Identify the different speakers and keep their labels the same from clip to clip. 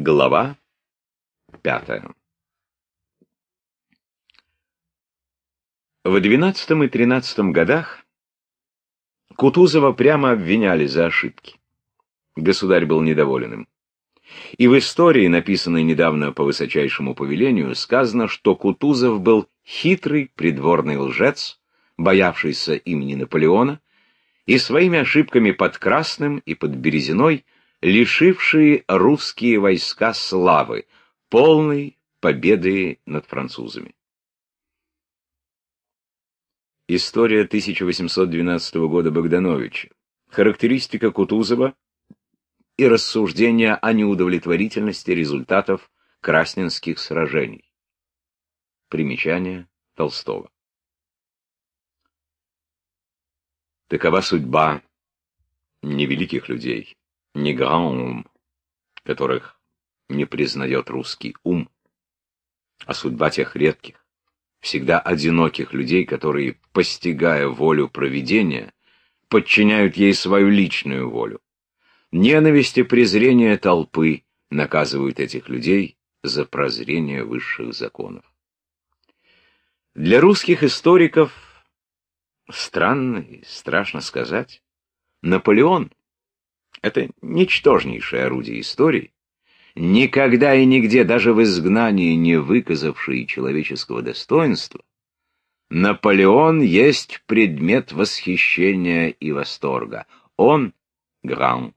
Speaker 1: Глава 5. В 12 и 13 годах Кутузова прямо обвиняли за ошибки. Государь был недоволен им. И в истории, написанной недавно по высочайшему повелению, сказано, что Кутузов был хитрый придворный лжец, боявшийся имени Наполеона, и своими ошибками под Красным и под Березиной лишившие русские войска славы, полной победы над французами. История 1812 года Богдановича, характеристика Кутузова и рассуждения о неудовлетворительности результатов красненских сражений. Примечание Толстого. Такова судьба невеликих людей, не гранд, которых не признает русский ум, а судьба тех редких, всегда одиноких людей, которые, постигая волю провидения, подчиняют ей свою личную волю. Ненависть и презрение толпы наказывают этих людей за прозрение высших законов. Для русских историков, странно и страшно сказать, Наполеон — это ничтожнейшее орудие истории, никогда и нигде, даже в изгнании, не выказавший человеческого достоинства. Наполеон есть предмет восхищения и восторга. Он — гранд.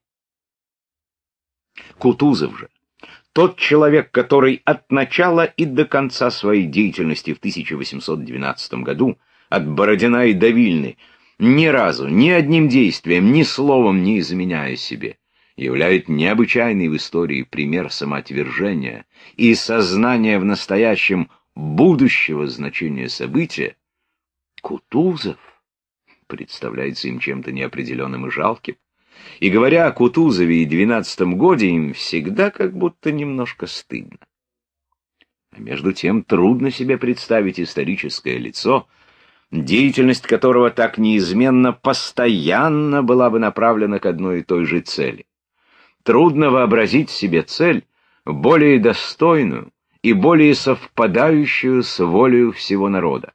Speaker 1: Кутузов же, тот человек, который от начала и до конца своей деятельности в 1812 году, от Бородина и до Вильны, ни разу, ни одним действием, ни словом не изменяя себе, являет необычайный в истории пример самоотвержения и сознания в настоящем будущего значения события, Кутузов представляется им чем-то неопределенным и жалким. И говоря о Кутузове и 12-м годе, им всегда как будто немножко стыдно. А между тем трудно себе представить историческое лицо, деятельность которого так неизменно, постоянно была бы направлена к одной и той же цели. Трудно вообразить себе цель, более достойную и более совпадающую с волею всего народа.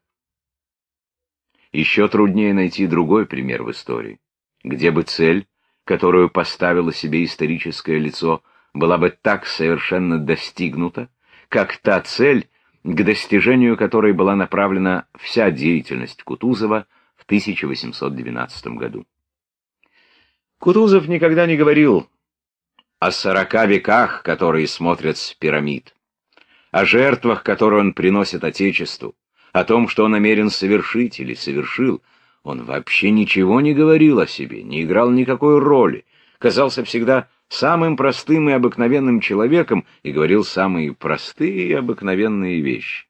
Speaker 1: Еще труднее найти другой пример в истории, где бы цель, которую поставило себе историческое лицо, была бы так совершенно достигнута, как та цель, к достижению которой была направлена вся деятельность Кутузова в 1812 году. Кутузов никогда не говорил о 40 веках, которые смотрят с пирамид, о жертвах, которые он приносит Отечеству, о том, что он намерен совершить или совершил. Он вообще ничего не говорил о себе, не играл никакой роли, казался всегда самым простым и обыкновенным человеком и говорил самые простые и обыкновенные вещи.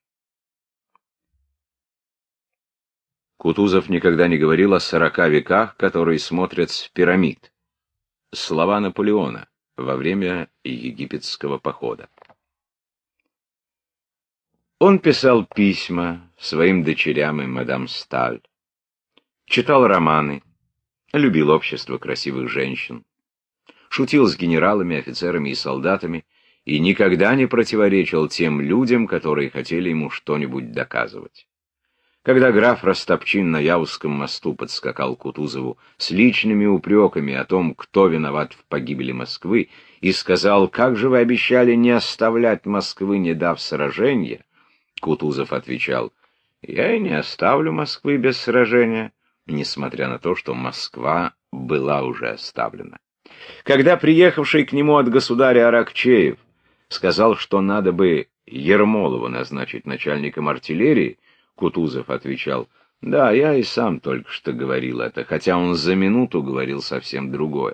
Speaker 1: Кутузов никогда не говорил о 40 веках, которые смотрят с пирамид. Слова Наполеона во время египетского похода. Он писал письма своим дочерям и мадам Сталь, читал романы, любил общество красивых женщин, шутил с генералами, офицерами и солдатами и никогда не противоречил тем людям, которые хотели ему что-нибудь доказывать. Когда граф Растопчин на Яузском мосту подскакал к Кутузову с личными упреками о том, кто виноват в погибели Москвы, и сказал: «Как же вы обещали не оставлять Москвы, не дав сражения?» Кутузов отвечал: «Я и не оставлю Москвы без сражения», несмотря на то, что Москва была уже оставлена. Когда приехавший к нему от государя Аракчеев сказал, что надо бы Ермолова назначить начальником артиллерии, Кутузов отвечал: «Да, я и сам только что говорил это, хотя он за минуту говорил совсем другое».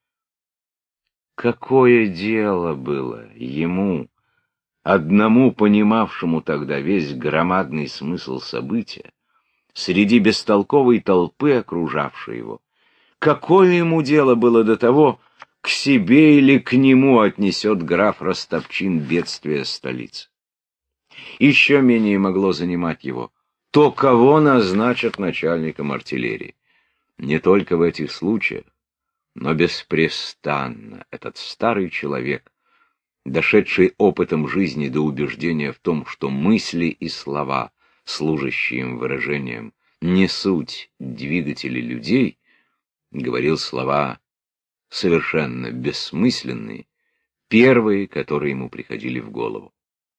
Speaker 1: Какое дело было ему, одному понимавшему тогда весь громадный смысл события, среди бестолковой толпы, окружавшей его? Какое ему дело было до того, к себе или к нему отнесет граф Растопчин бедствие столицы? Еще менее могло занимать его то, кого назначат начальником артиллерии. Не только в этих случаях, но беспрестанно этот старый человек дошедший опытом жизни до убеждения в том, что мысли и слова, служащие им выражением, не суть двигатели людей, говорил слова совершенно бессмысленные, первые, которые ему приходили в голову.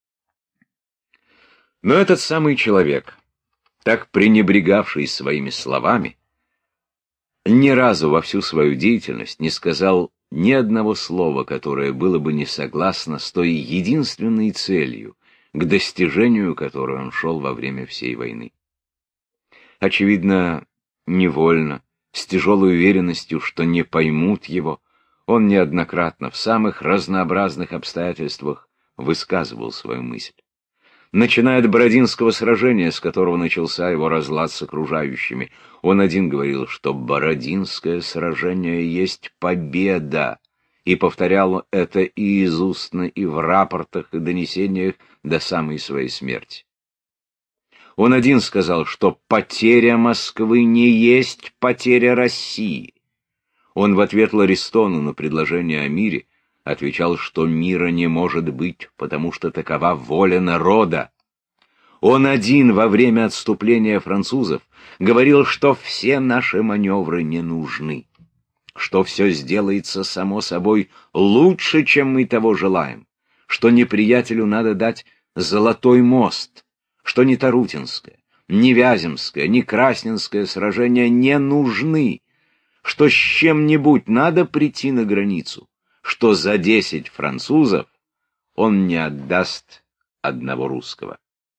Speaker 1: Но этот самый человек, так пренебрегавший своими словами, ни разу во всю свою деятельность не сказал ни одного слова, которое было бы не согласно с той единственной целью, к достижению которой он шел во время всей войны. Очевидно, невольно, с тяжелой уверенностью, что не поймут его, он неоднократно в самых разнообразных обстоятельствах высказывал свою мысль. Начиная от Бородинского сражения, с которого начался его разлад с окружающими, он один говорил, что Бородинское сражение есть победа, и повторял это и из устно, и в рапортах, и донесениях до самой своей смерти. Он один сказал, что потеря Москвы не есть потеря России. Он в ответ Ларистону на предложение о мире отвечал, что мира не может быть, потому что такова воля народа. Он один во время отступления французов говорил, что все наши маневры не нужны, что все сделается само собой лучше, чем мы того желаем, что неприятелю надо дать золотой мост, что ни Тарутинское, ни Вяземское, ни Красненское сражения не нужны, что с чем-нибудь надо прийти на границу, что за 10 французов он не отдаст одного русского.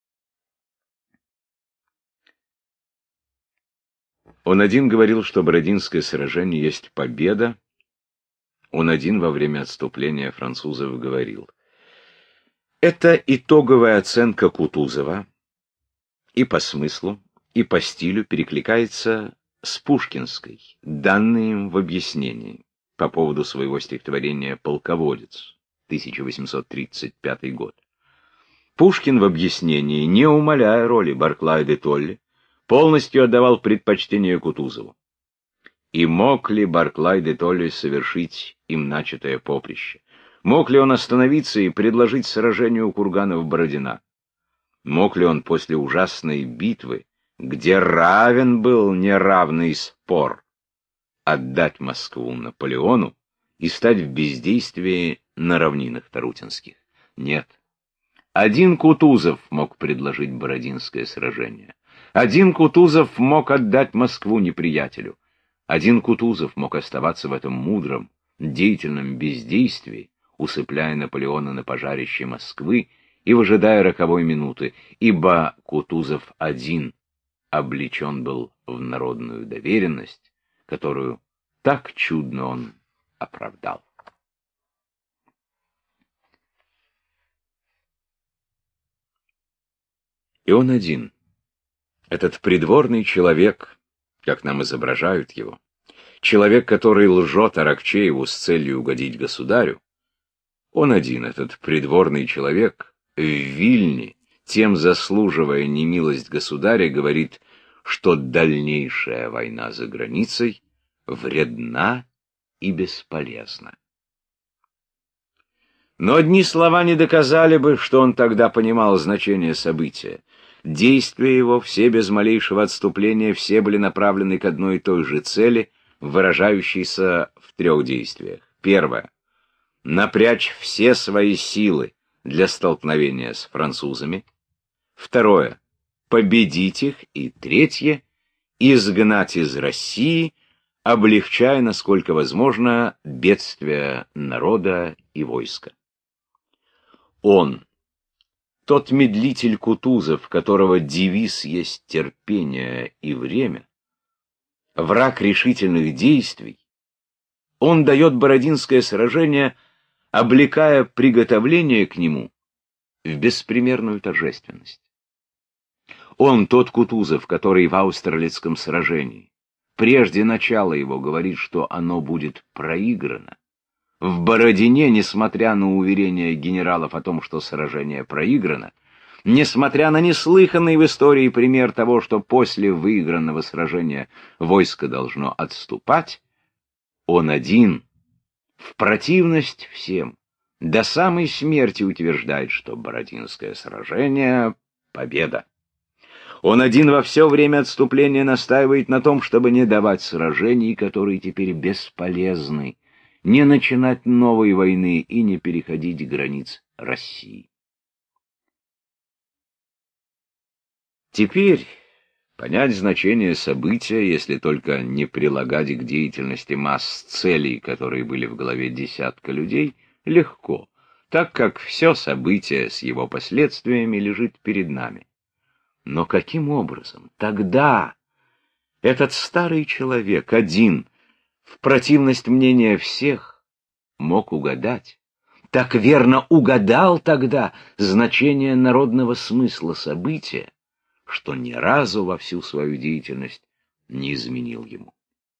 Speaker 1: Он один говорил, что Бородинское сражение есть победа. Он один во время отступления французов говорил: это итоговая оценка Кутузова и по смыслу, и по стилю перекликается с пушкинской, данной им в объяснении по поводу своего стихотворения «Полководец», 1835 год. Пушкин в объяснении, не умаляя роли Барклая де Толли, полностью отдавал предпочтение Кутузову. И мог ли Барклай де Толли совершить им начатое поприще? Мог ли он остановиться и предложить сражение у курганов-Бородина? Мог ли он после ужасной битвы, где равен был неравный спор, отдать Москву Наполеону и стать в бездействии на равнинах Тарутинских? Нет. Один Кутузов мог предложить Бородинское сражение. Один Кутузов мог отдать Москву неприятелю. Один Кутузов мог оставаться в этом мудром, деятельном бездействии, усыпляя Наполеона на пожарище Москвы и выжидая роковой минуты, ибо Кутузов один облечен был в народную доверенность, которую так чудно он оправдал. И он один, этот придворный человек, как нам изображают его, человек, который лжет Аракчееву с целью угодить государю, он один, этот придворный человек, в Вильне, тем заслуживая немилость государя, говорит, что дальнейшая война за границей вредна и бесполезна. Но одни слова не доказали бы, что он тогда понимал значение события. Действия его, все без малейшего отступления, все были направлены к одной и той же цели, выражающейся в 3 действиях. Первое. Напрячь все свои силы для столкновения с французами. Второе. Победить их. И третье. Изгнать из России, облегчая, насколько возможно, бедствия народа и войска. Он, тот медлитель Кутузов, которого девиз есть терпение и время, враг решительных действий, он дает Бородинское сражение, облекая приготовление к нему в беспримерную торжественность. Он тот Кутузов, который в Аустерлицком сражении, прежде начала его, говорит, что оно будет проиграно. В Бородине, несмотря на уверения генералов о том, что сражение проиграно, несмотря на неслыханный в истории пример того, что после выигранного сражения войско должно отступать, он один, в противность всем, до самой смерти утверждает, что Бородинское сражение — победа. Он один во все время отступления настаивает на том, чтобы не давать сражений, которые теперь бесполезны, не начинать новой войны и не переходить границ России. Теперь понять значение события, если только не прилагать к деятельности масс целей, которые были в голове десятка людей, легко, так как все событие с его последствиями лежит перед нами. Но каким образом тогда этот старый человек один, в противность мнения всех, мог угадать, так верно угадал тогда значение народного смысла события, что ни разу во всю свою деятельность не изменил ему?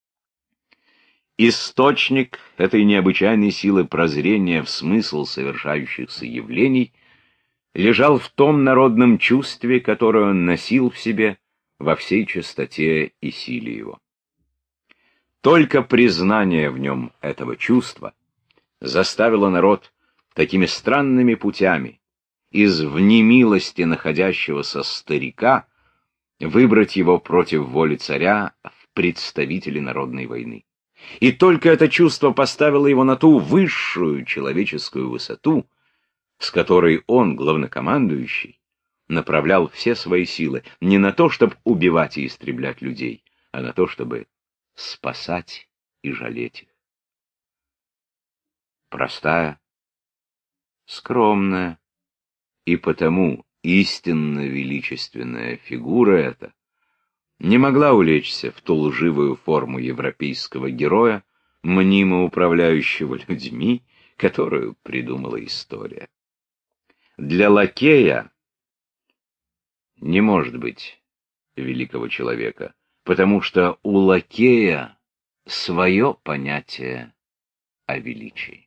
Speaker 1: Источник этой необычайной силы прозрения в смысл совершающихся явлений лежал в том народном чувстве, которое он носил в себе во всей чистоте и силе его. Только признание в нем этого чувства заставило народ такими странными путями из внемилости находящегося старика выбрать его против воли царя в представители народной войны. И только это чувство поставило его на ту высшую человеческую высоту, с которой он, главнокомандующий, направлял все свои силы не на то, чтобы убивать и истреблять людей, а на то, чтобы спасать и жалеть их. Простая, скромная и потому истинно величественная фигура эта не могла улечься в ту лживую форму европейского героя, мнимо управляющего людьми, которую придумала история. Для лакея не может быть великого человека, потому что у лакея свое понятие о величии.